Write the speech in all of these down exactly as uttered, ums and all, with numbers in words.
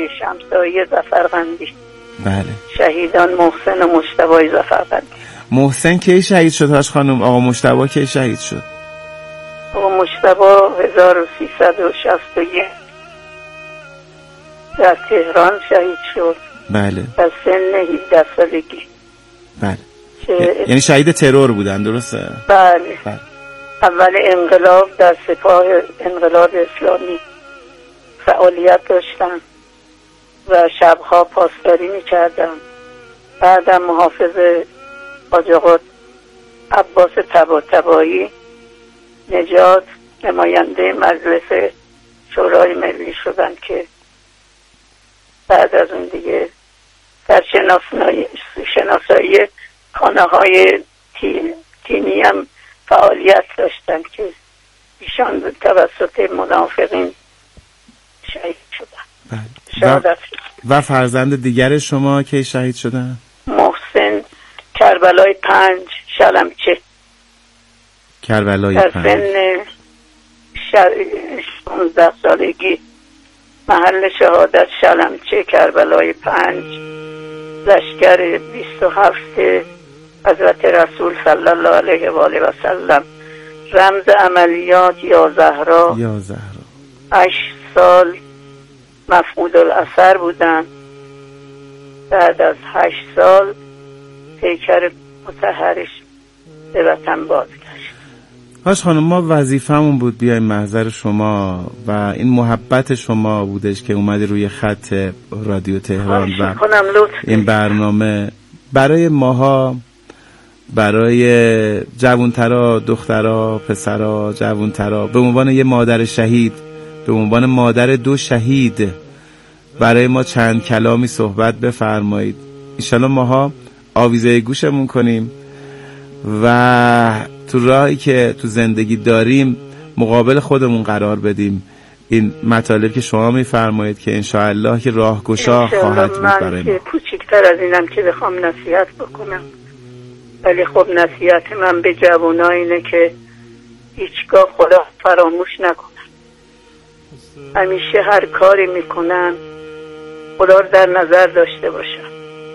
شهر شمسایی ظفرقندی. بله. شهیدان محسن و مجتبی ظفرقندی. محسن کی شهید شد هاش خانم؟ آقا مجتبی کی شهید شد؟ آقا مجتبی هزار و سیصد و شصت و یک در تهران شهید شد. بله. در سن هجده سالگی. بله. یعنی شهید ترور بودن، درسته؟ بله. بله. اول انقلاب در سپاه انقلاب اسلامی فعالیت داشتن و شبها پاسداری می‌کردن. بعدم محافظ حاج آقا عباس طباطبایی نجات نماینده مجلس شورای ملی شدن که بعد از اون دیگه در شناسایی شناسایی خانه های تیمی هم فعالیت داشتن که ایشان توسط منافقین شهید شدن. و, و فرزند دیگر شما که شهید شدن؟ محسن کربلای پنج شلمچه. کربلای در پنج سن شانزده سالگی محل شهادت شلمچه کربلای پنج لشکر بیست و هفت حضرت رسول صلی الله علیه و آله و سلم. رمز عملیات یا زهرا. یا زهرا. هشت سال مفقود الاثر بودن. بعد از هشت سال پیکر مطهرش به وطن بازگشت. هاش خانم، ما وظیفمون بود بیایم محضر شما و این محبت شما بودش که اومدی روی خط رادیو تهران و این برنامه برای ماها، برای جوانترا، دخترا، پسرا، جوانترا، به عنوان یه مادر شهید، به عنوان مادر دو شهید، برای ما چند کلامی صحبت بفرمایید. انشالله ماها آویزه گوشمون کنیم و تو راهی که تو زندگی داریم مقابل خودمون قرار بدیم این مطالب که شما میفرمایید که انشاءالله که راهگشا خواهد بود برای ما. من که کوچکتر از اینم که بخوام نصیحت بکنم، ولی خب نصیحت من به جوانان اینه که هیچگاه خدا فراموش نکنن. همیشه هر کاری میکنن خدا رو در نظر داشته باشن.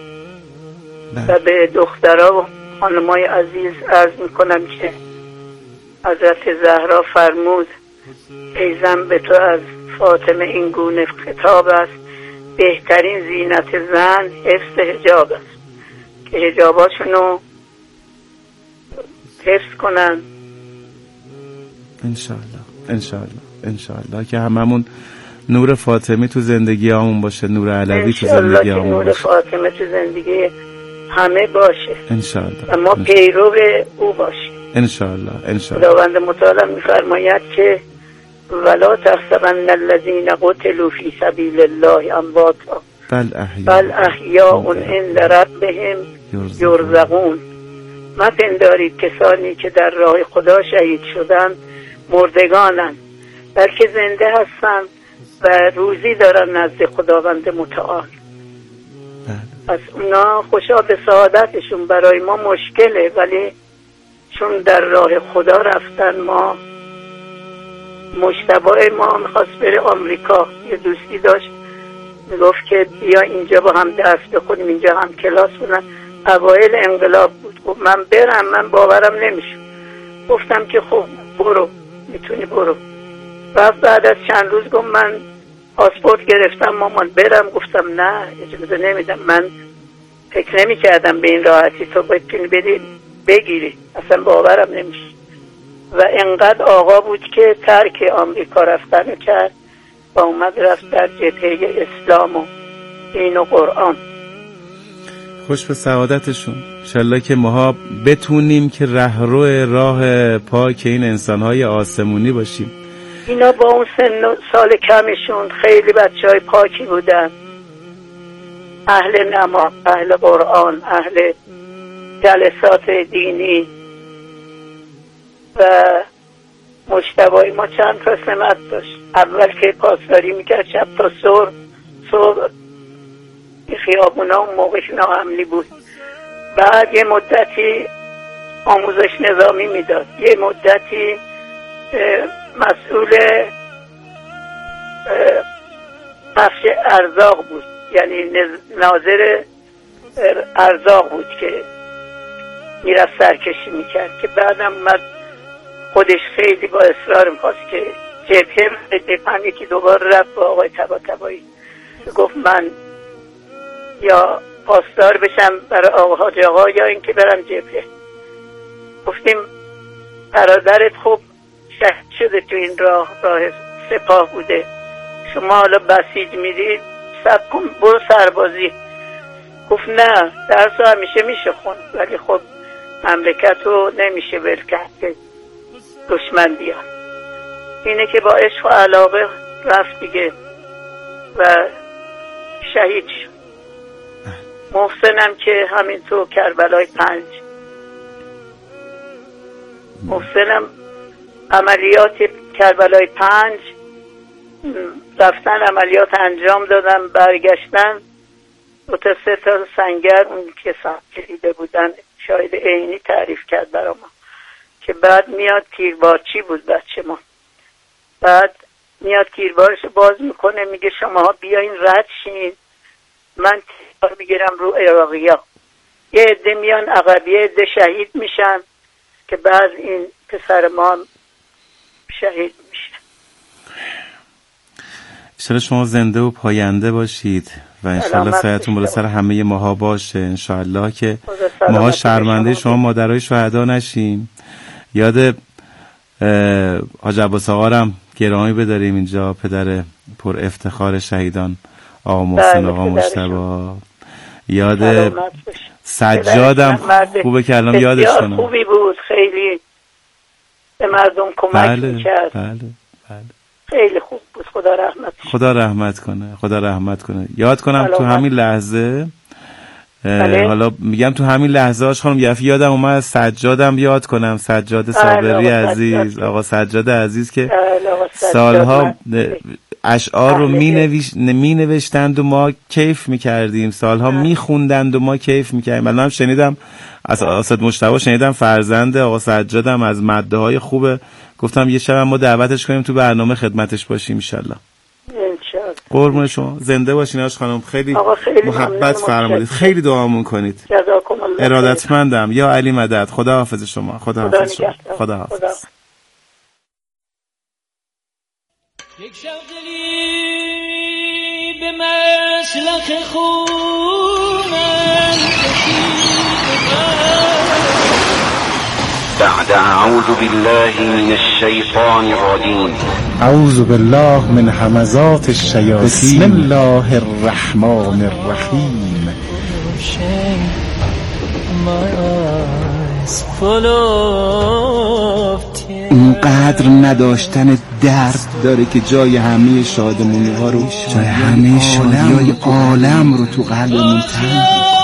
و به دخترها و خانمای عزیز عرض میکنم که حضرت زهرا فرمود ای زن به تو از فاطمه این گونه خطاب است، بهترین زینت زن حفظ حجاب است، که حجاباشونو حفظ کنن. انشالله انشالله انشالله که هممون نور فاطمی تو زندگی همون باشه، نور علوی تو زندگی همون باشه، نور فاطمه تو زندگی همه باشه انشالله و ما پیرو او باشیم انشالله انشالله. خداوند متعال میفرماید که ولا تحسبن الذين قتلوا في سبيل الله امواتا بل احیاء بل احیاء عند ربهم یرزقون. ما پندارید کسانی که در راه خدا شهید شدن مردگانند، بلکه زنده هستند و روزی دارن نزد خداوند متعال. پس اونا خوشا به سعادتشون، برای ما مشکله، ولی چون در راه خدا رفتن. ما مجتبی ما میخواست بره آمریکا، یه دوستی داشت میگفت که بیا اینجا با هم درس بخونیم، اینجا هم کلاس بودن. اوایل انقلاب بود. خب من برم، من باورم نمیشه. گفتم که خب برو، میتونی برو. و بعد از چند روز گفت من پاسپورت گرفتم مامان برم. گفتم نه اجازه نمیدم، من فکر نمی کردم به این راحتی تو بتونی بدی بگیری، اصلا باورم نمیشه. و انقدر آقا بود که ترک آمریکا رفتن کرد و اومد رفت در جبهه اسلام و دین و قرآن. خوش به سعادتشون. انشالله که ماها بتونیم که رهرو راه پاک این انسانهای آسمونی باشیم. اینا با اون سن سال کمشون خیلی بچه های پاکی بودن، اهل نماز، اهل قرآن، اهل جلسات دینی. و مجتبی ما چند تا سمت داشت. اول که پاسداری میکرد شب تا صبح صبح خیابونا اون موقعش ناامنی بود. بعد یه مدتی آموزش نظامی میداد، یه مدتی مسئول بخش ارزاق بود، یعنی ناظر ارزاق بود که میرفت سرکشی میکرد، که بعدم اومد خودش خیلی با اصرار میخواست که جبهه بپن، یکی دوباره رفت با آقای طباطبایی گفت من یا پاسدار بشم برای آقا حاج آقا یا اینکه برم جبهه. گفتیم برادرت خوب شهید شده تو این راه، راه سپاه بوده، شما حالا بسیج میدید سب کن برو سربازی. گفت نه درس رو همیشه میشه خوند، ولی خب مملکت رو نمیشه ول کرد که دشمن بیاد. اینه که با عشق و علاقه رفت دیگه و شهید شد. محسنم که همینطور کربلای پنج، محسنم عملیات کربلای پنج رفتن عملیات انجام دادن، برگشتن دو تا سه تا سنگر اون که سنگریده بودن شاید عینی تعریف کرد برای ما که بعد میاد تیربارچی بود بچه ما، بعد میاد تیربارش باز میکنه میگه شماها بیاین رد شین، من تیربار میگیرم رو عراقی ها، یه عده میان عقب، یه عده شهید میشن که بعد این پسر ما شهید میشه. انشالله شما زنده و پاینده باشید و انشالله سایتون بالا سر همه ماها باشه، انشالله که ماها شرمنده شما مادرای شهدا نشیم. یاد حاج عباس آقا رم گرامی بداریم اینجا، پدر پر افتخار شهیدان آقا محسن آقا مجتبی. یاد سجادم خوبه که الان یادش کنم، خوبی بود، خیلی به مردم کمک بله، میکرد. بله بله خیلی خوب بود، خدا رحمت خدا رحمت کنه، خدا رحمت کنه. یاد کنم تو همین لحظه حالا میگم تو همین لحظه هاش خانم یفی یادم اومد سجادم یاد کنم، سجاد صابری عزیز، آقا سجاد عزیز که سالها اشعار رو می نوشتند و ما کیف میکردیم، سالها می خوندند و ما کیف میکردیم. من هم شنیدم از اسد مجتبی، شنیدم فرزند آقا سجادم از مده های خوبه، گفتم یه شب ما دعوتش کنیم تو برنامه خدمتش باشیم انشالله. انشالله. قربون شما، زنده باشین آش خانم، خیلی, خیلی محبت فرمودید، خیلی دعامون کنید. جزاکم الله. ارادتمندم. یا علی مدد. خدا حافظ شما. خدا حافظ شما. خدا حافظ. یک شغلی به مسلخ خونم بعد اعوذ بالله من الشیطان الرجیم، اعوذ بالله من همزات الشیاطین، بسم الله الرحمن الرحیم. اینقدر نداشتن درد داره که جای همه شادمونی ها رو، جای همه شادی های عالم رو تو قلبمون تنگ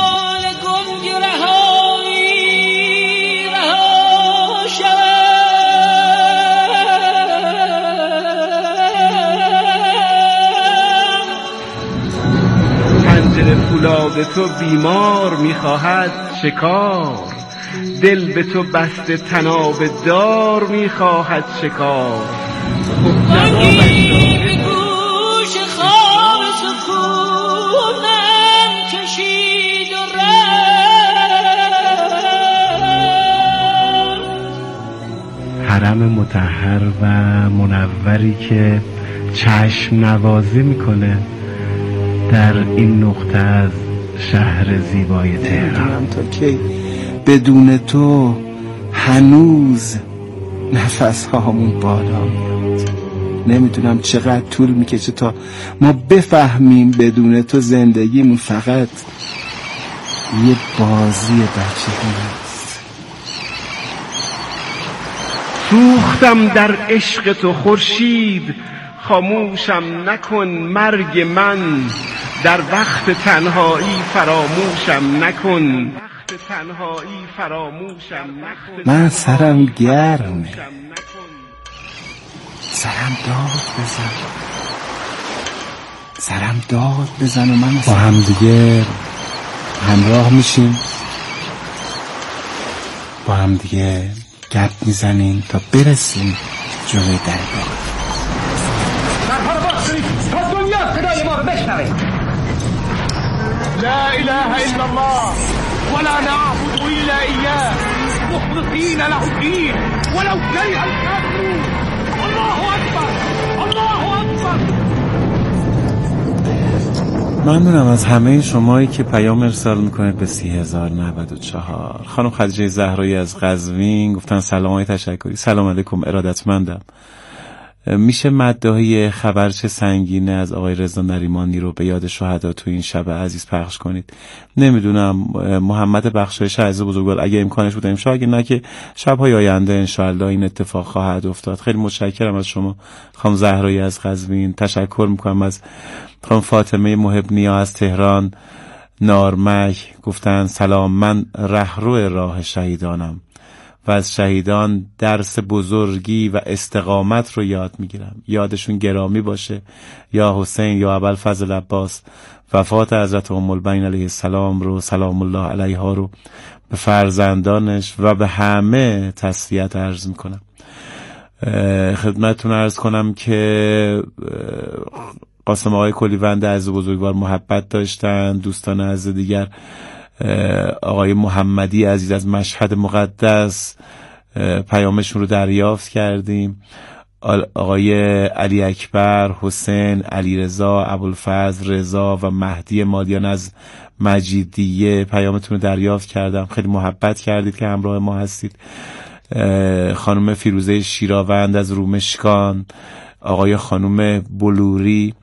فولاد تو بیمار میخواهد شکار، دل به تو بسته تناب دار میخواهد شکار. آنگی به گوش خواب سکونم کشید و رفت. حرم مطهر و منوری که چشم نوازی میکنه در این نقطه از شهر زیبای تهران. تا کی بدون تو هنوز نفس هامون بالا میاد، نمیدونم چقدر طول میکشه تا ما بفهمیم بدون تو زندگیمون فقط یه بازی بچگی است. سوختم در عشق تو خورشید، خاموشم نکن مرگ من، در وقت تنهایی فراموشم نکن، وقت تنهایی فراموشم نکن. من سرم گرمه، سرم داد بزن، سرم داد بزن و من با هم دیگه همراه میشیم، با هم دیگه گپ میزنیم تا برسیم جلوی درگاه. پس دنیا صدای ما رو لا اله الا الله ولا نعبد الا اياه مخلصين له الدين ولو كره الكافرون. الله اکبر، الله اکبر. ممنونم از همه شمایی که پیام ارسال میکنید به سی هزار و نود و چهار. خانم خدیجه زهرایی از قزوین گفتن سلام های تشکری. سلام علیکم، ارادتمندم. میشه مداحی خبر چه سنگینه از آقای رضا نریمانی رو به یاد شهدا تو این شب عزیز پخش کنید؟ نمیدونم، محمد بخشایش عزیز بزرگوار اگه امکانش بود امشب، اگه نه که شب‌های آینده انشاءالله این اتفاق خواهد افتاد. خیلی متشکرم از شما خانم زهرایی از قزوین. تشکر میکنم از خانم فاطمه محب نیا از تهران نارمک. گفتن سلام، من رهرو راه شهیدانم و از شهیدان درس بزرگی و استقامت رو یاد میگیرم. یادشون گرامی باشه. یا حسین یا ابوالفضل عباس، وفات حضرت ام البنین علیه السلام رو سلام الله علیها رو به فرزندانش و به همه تسلیت عرض میکنم. خدمتتون عرض کنم که قاسم آقای کلیوند عزیز بزرگوار محبت داشتن. دوستان عزیز دیگر آقای محمدی عزیز از مشهد مقدس پیامشون رو دریافت کردیم. آقای علی اکبر، حسین، علی رضا، ابوالفضل رضا و مهدی مادیان از مجیدیه پیامتون رو دریافت کردم. خیلی محبت کردید که همراه ما هستید. خانم فیروزه شیراوند از رومشکان، آقای خانم بلوری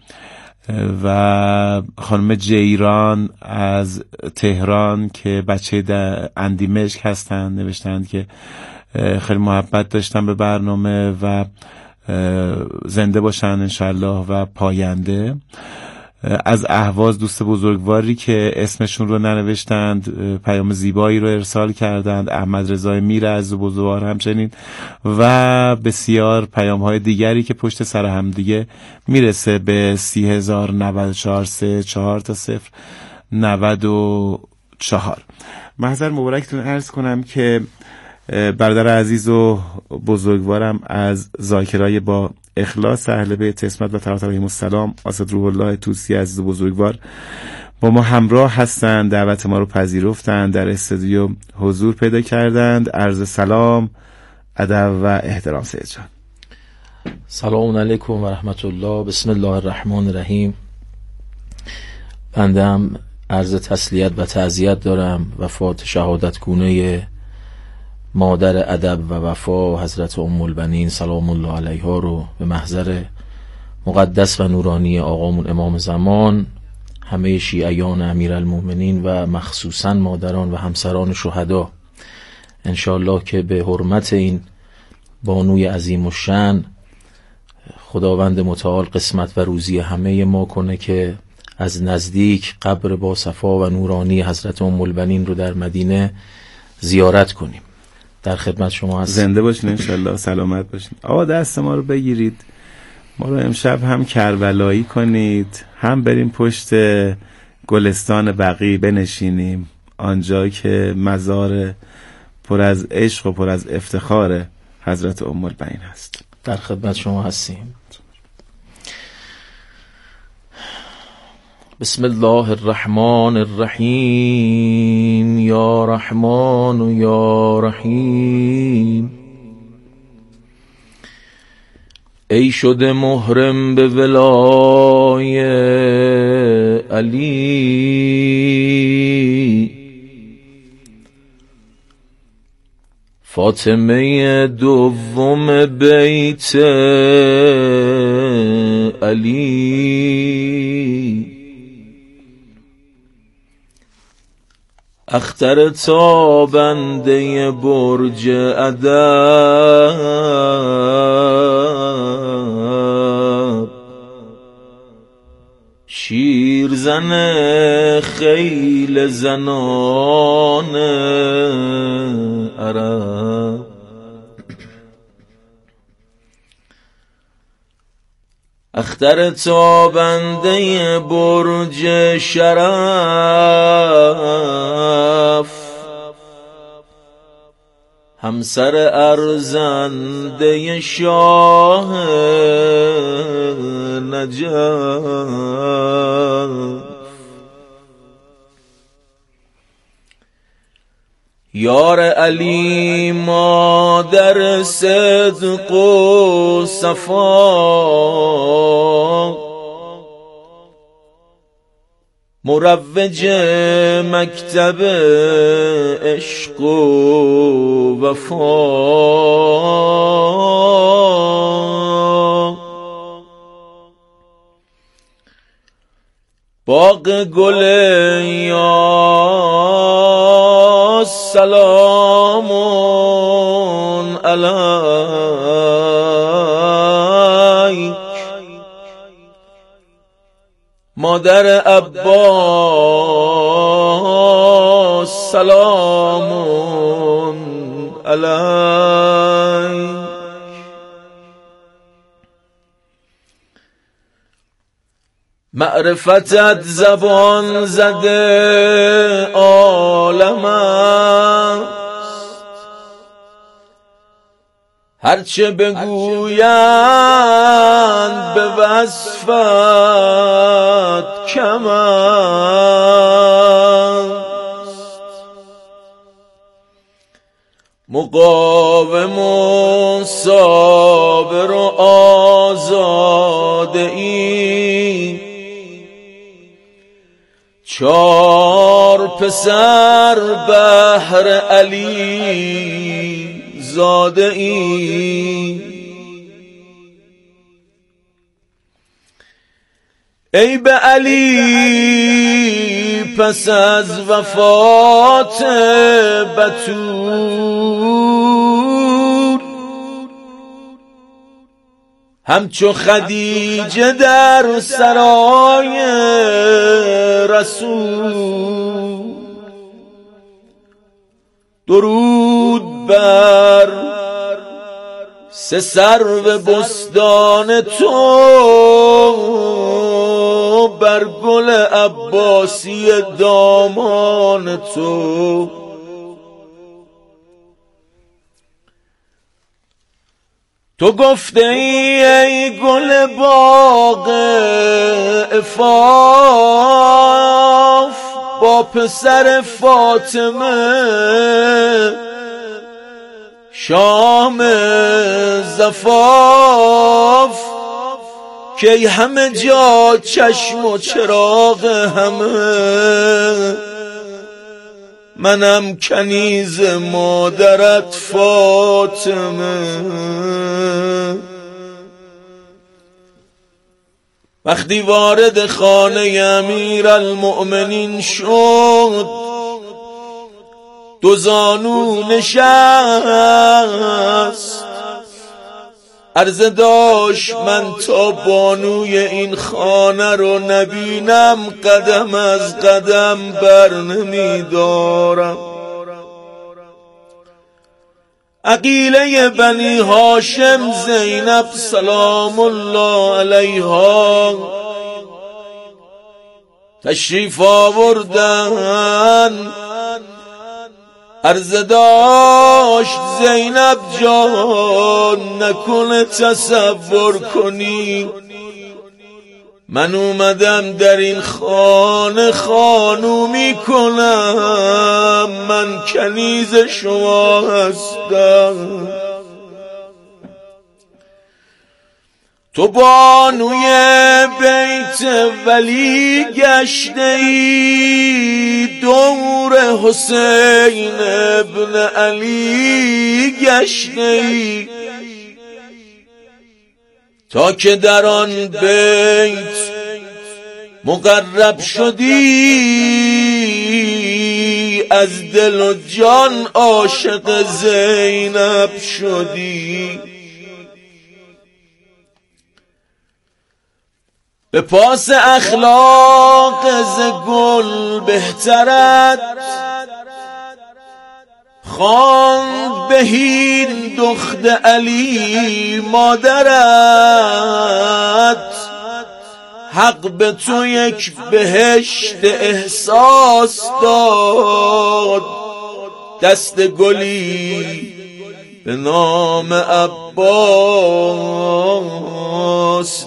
و خانم جیران از تهران که بچه اندیمشک هستن نوشتند که خیلی محبت داشتن به برنامه و زنده باشن انشالله و پاینده. از اهواز دوست بزرگواری که اسمشون رو ننوشتند پیام زیبایی رو ارسال کردند. احمد رضا میر از بزرگوار همچنین و بسیار پیام های دیگری که پشت سر هم دیگه میرسه به سی هزار نود و چهار سه چهار تا صفر نود و چهار. محضر مبارکتون عرض کنم که برادر عزیز و بزرگوارم از ذاکرای با اخلاص اهل بیت عصمت و طهارت علیهم السلام، اسد روح الله طوسی عزیز و بزرگوار با ما همراه هستند. دعوت ما رو پذیرفتند، در استودیو حضور پیدا کردند. عرض سلام، ادب و احترام سید جان. سلام علیکم و رحمت الله. بسم الله الرحمن الرحیم. بنده هم عرض تسلیت و تعزیت دارم. وفات شهادت گونه مادر ادب و وفا حضرت ام البنین سلام الله علیها رو به محضر مقدس و نورانی آقامون امام زمان، همه شیعیان امیرالمومنین و مخصوصا مادران و همسران شهدا انشالله که به حرمت این بانوی عظیم الشأن خداوند متعال قسمت و روزی همه ما کنه که از نزدیک قبر با صفا و نورانی حضرت ام البنین رو در مدینه زیارت کنیم. در خدمت شما هستم. زنده باشین انشالله، سلامت باشین. آقا دست ما رو بگیرید، ما رو امشب هم کربلایی کنید، هم بریم پشت گلستان بقیع بنشینیم، آنجا که مزار پر از عشق و پر از افتخار حضرت ام البنین هست. در خدمت شما هستیم. بسم الله الرحمن الرحیم. یا رحمان و یا رحیم. ای شده محرم به ولای علی، فاطمه دوم بیت علی، اختر تابنده برج ادب، شیرزن خیل زنان عرب، اختر تابنده برج شرف، همسر ارزنده شاه نجف، یار علی مادر صدق و صفا، مروج مکتب عشق و وفا، باغ گل یا سلام علیک، مادر عباس سلام علیک. معرفتت زبان زده عالم است، هرچه بگویند به وصفت کم است. مقاوم و صابر و آزاده ای، چار پسر بهر علی زاده ای. ای به علی پس از وفات بتول، همچو خدیجه در سرای رسول، درود بر سه سرو بستان تو، بر گل عباسی دامان تو. تو گفته ای ای گل باغ عفاف، با پسر فاطمه شام زفاف، که همه جا چشم و چراغ همه، منم کنیز مادرت فاطمه. وقتی وارد خانه امیر المؤمنین شد، دو زانو نشست، عرض داشت من تا بانوی این خانه رو نبینم قدم از قدم بر نمی دارم. عقیله بنی هاشم زینب سلام الله علیها تشریف آوردن، عرض داشت زینب جان نکنه تصور کنی من اومدم در این خانه خانومی کنم، من کنیز شما هستم. تو بانوی بیت ولی گشته ای، دور حسین ابن علی گشته ای، تا که در آن بیت مقرب شدی، از دل و جان عاشق زینب شدی. به پاس اخلاق ز گل بهترت، خواند بهین دخت علی مادرت، حق به تو یک بهشت احساس داد، دست گلی به نام عباس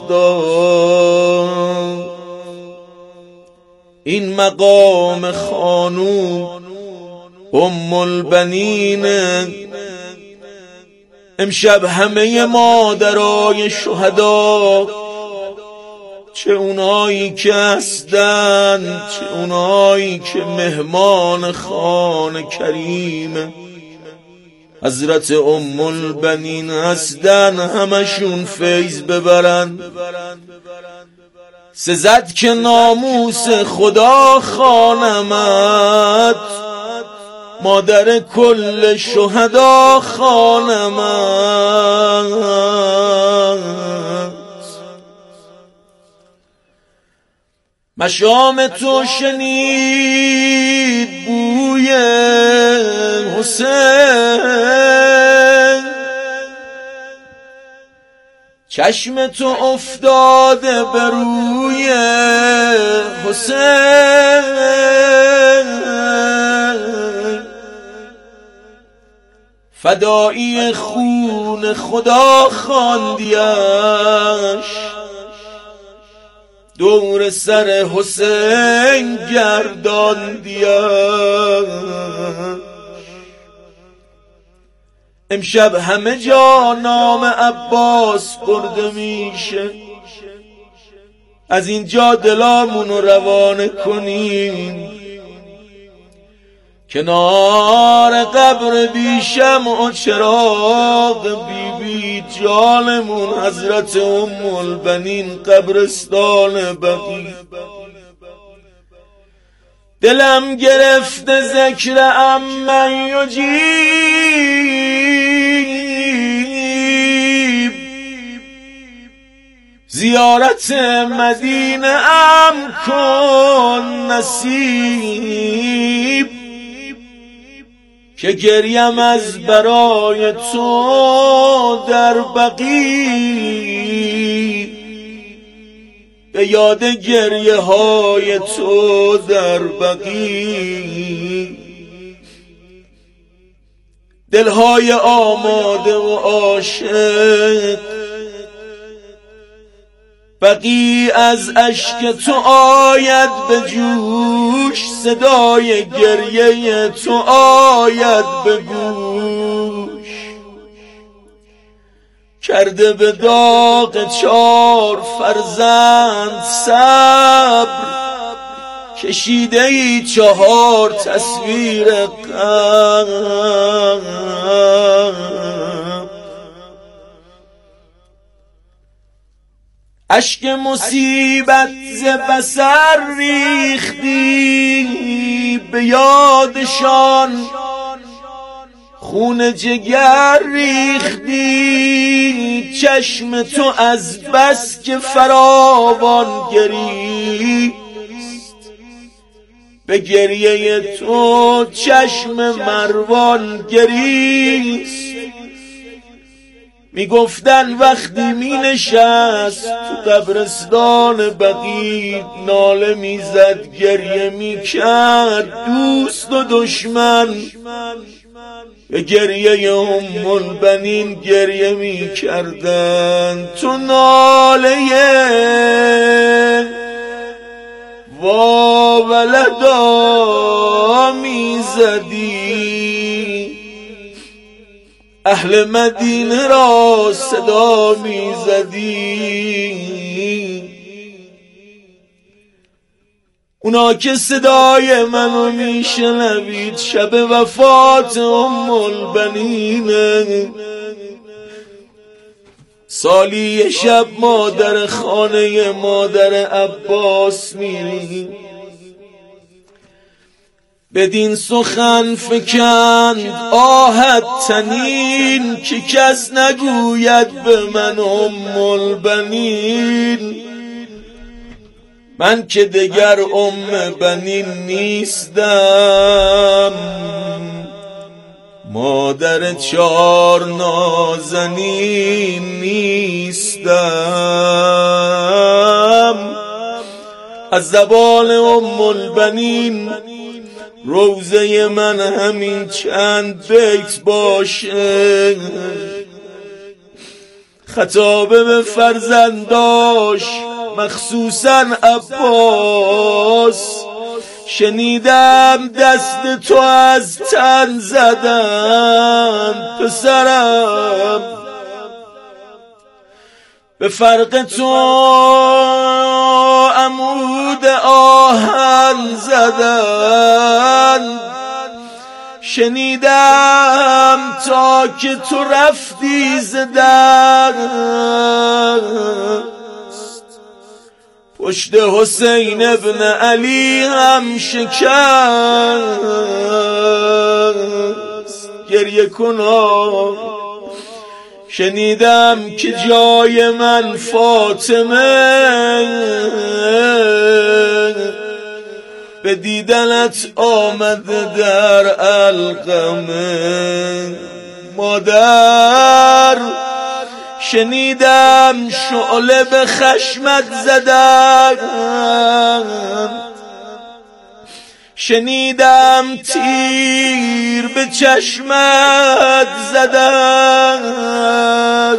داد. این مقام خانوم ام البنین. امشب همه مادرای شهدا، چه اونایی که هستن چه اونایی که مهمان خانه کریم حضرت ام البنین هستن، همشون فیض ببرن. سزد که ناموس خدا خانمت، مادر کل شهدا خانمت. مشام تو شنید بوی حسین، چشم تو افتاده بر روی حسین. فدایی خون خدا خواندیش، دور سر حسین گرداندیش. امشب همه جا نام عباس برده میشه، از اینجا دلامونو روانه کنیم. کنار قبر بی شمع و چراغ بی بی جانمون حضرت ام البنین قبرستان بقیع. دلم گرفته ذکر عمن یجیب، زیارت مدینه ام کن نصیب. که گریم از برای تو در بقیع، به یاد گریه های تو در بقیع. دلهای آماده و عاشق بقیع از اشک تو آید به جوش، صدای گریه تو آید به گوش. کرده به داغ چار فرزند صبر، کشیده ای چهار تصویر غم. اشک مصیبت ز بصر ریختی، به یادشان خون جگر ریختی. چشم تو از بس که فراوان گریست، به گریه تو چشم مروان گریست. می گفتن وقتی می نشست تو قبرستان بقیع، ناله می زد گریه می کرد. دوست و دشمن به گریه ام البنین گریه می کردن. تو ناله وا ولدا می زدی، اهل مدینه را صدا می زدی. اونا که صدای منو می شنوید شب وفات ام البنین، سالی یه شب مادر خانه مادر عباس میری. بدین سخن فکند آهد تنین، که کس نگوید به من ام البنین. من که دگر ام بنین نیستم، مادر چار نازنین نیستم. از زبان ام البنین روزه من همین چند بیت باشه، خطابه به فرزنداش مخصوصا عباس. شنیدم دست تو از تن زدن پسرم، به فرق تو عمود آهن زدن. شنیدم تا که تو رفتی زدن پشت حسین ابن علی هم شکست. گریه کنم شنیدم که جای من فاطمه به دیدنت آمده در القمه. مادر شنیدم شعله به خشمت زدن، شنیدم تیر به چشمت زدن،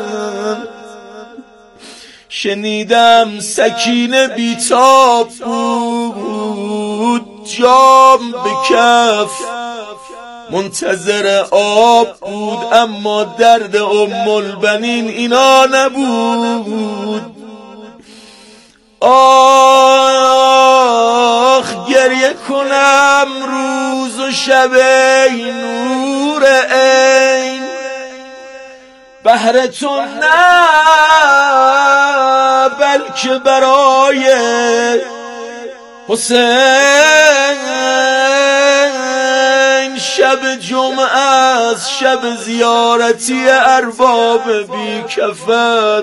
شنیدم سکینه بیتاب بود جام به کف منتظر آب بود، اما درد ام البنین اینا نبود. آخ گریه کنم روز و شب ای نور عین، بهر تو نه بلکه برای حسین. شب جمعه از شب زیارتی ارباب بی کفن،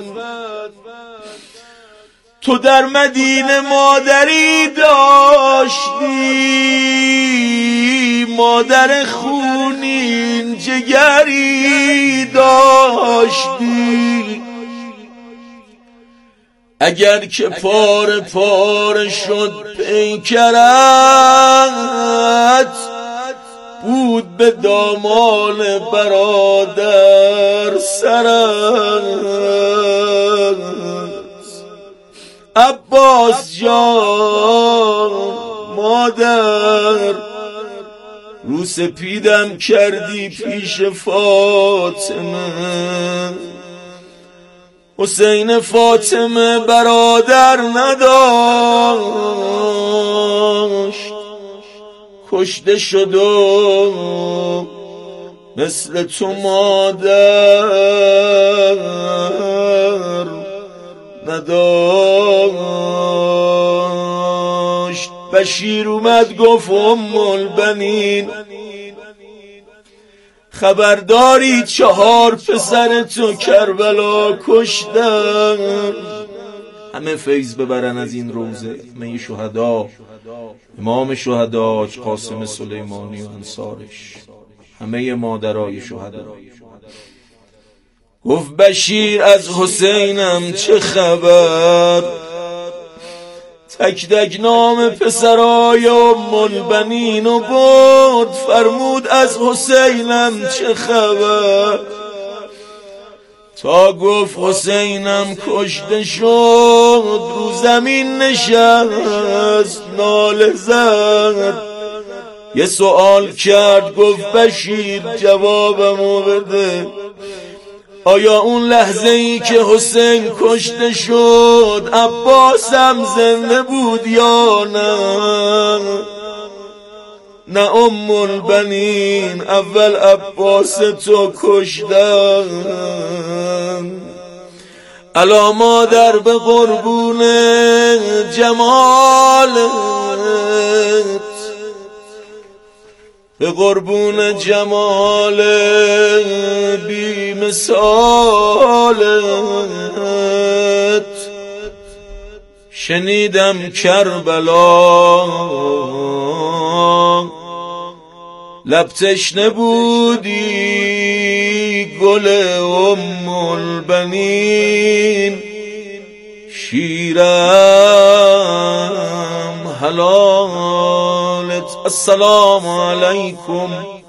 تو در مدینه مادری داشتی، مادر خونین جگری داشتی. اگر که پاره پاره شد پیکرت بود به دامان برادر سرت. عباس جان مادر رو سپیدم کردی پیش فاطمه، حسین فاطمه برادر نداشت، کشته شد و مثل تو مادر نداشت. بشیر اومد گفت ام البنین خبرداری چهار پسر تو کربلا کشتن. همه فیض ببرن از این روزه می شهدا، امام شهدا قاسم سلیمانی و انصارش، همه مادرای شهدا. گفت بشیر از حسینم چه خبر، تک تک نام پسرای ام البنین و برد، فرمود از حسینم چه خبر، تا گفت حسینم کشته شد رو زمین نشست ناله زد. یه سوال کرد گفت بشیر جوابمو بده، آیا اون لحظه ای که حسین کشته شد عباسم زنده بود یا نه؟ نه ام البنین، اول عباس تو کشتن. الا مادر به قربون جمالت، به قربون جمال بی مثالت، شنیدم کربلا لب تشنه بودی گل ام البنین، شیرم حلالت. السلام علیکم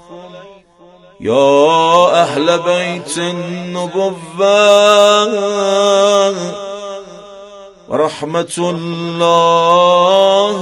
یا اهل بیت النبوة و رحمت الله